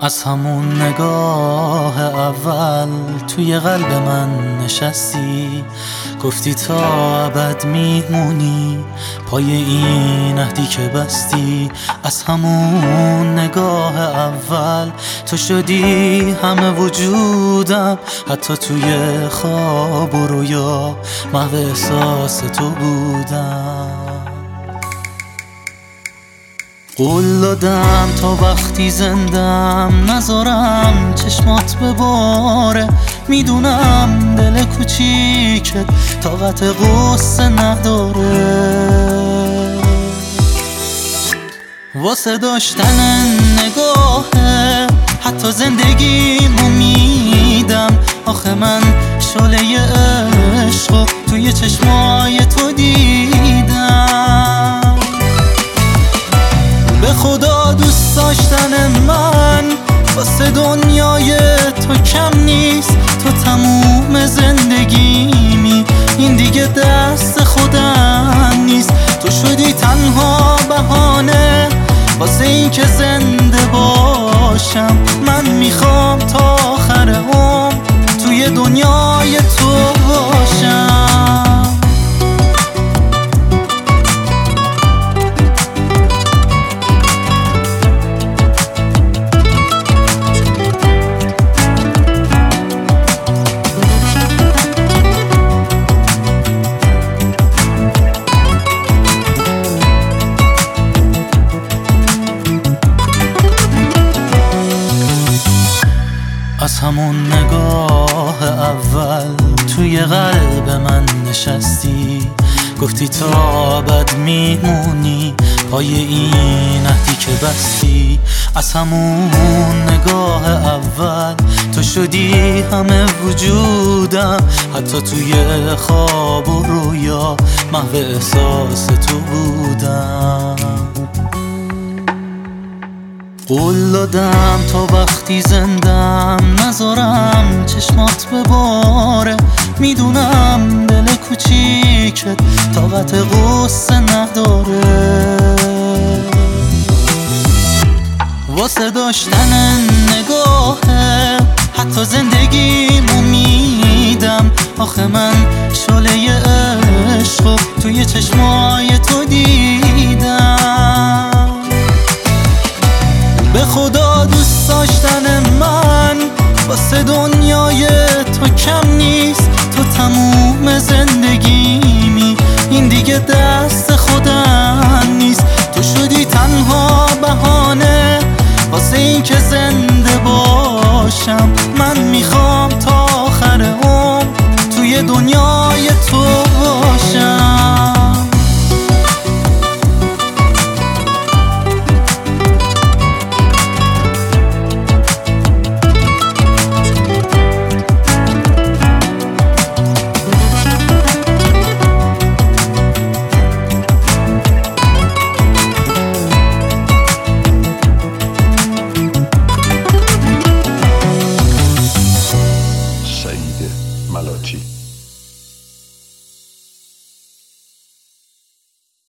از همون نگاه اول توی قلب من نشستی، گفتی تا ابد میمونی پای این عهدی که بستی. از همون نگاه اول تو شدی همه وجودم، حتی توی خواب و رویا محو احساس تو بودم. قول دادم تا وقتی زندم نذارم چشمات بباره، میدونم دل کوچیکت طاقت غصه نداره. واسه داشتن نگاهه حتی زندگیمو میدم، آخه من شعله عشقو توی چشمای تو دیدم. به خدا دوست داشتن من واسه دنیای تو کم نیست، تو تموم زندگیمی، این دیگه دست خودم نیست. تو شدی تنها بهانه واسه این که زنده باشم، من میخوام تا آخر عمر توی دنیای تو باشم. از همون نگاه اول توی قلب من نشستی، گفتی تا ابد میمونی پای این عهدی که بستی. از همون نگاه اول تو شدی همه وجودم، حتی توی خواب و رویا محو احساس تو بودم. قول دادم تا وقتی زندم نذارم چشمات بباره، میدونم دل کوچیکت طاقت غصه نداره. واسه داشتن نگاهه حتی زندگیمو میدم، آخه من شعله عشقو توی چشمای تو دیدم. به خدا دوست داشتن من واسه دنیای تو کم نیست، تو تموم زندگیمی، این دیگه دست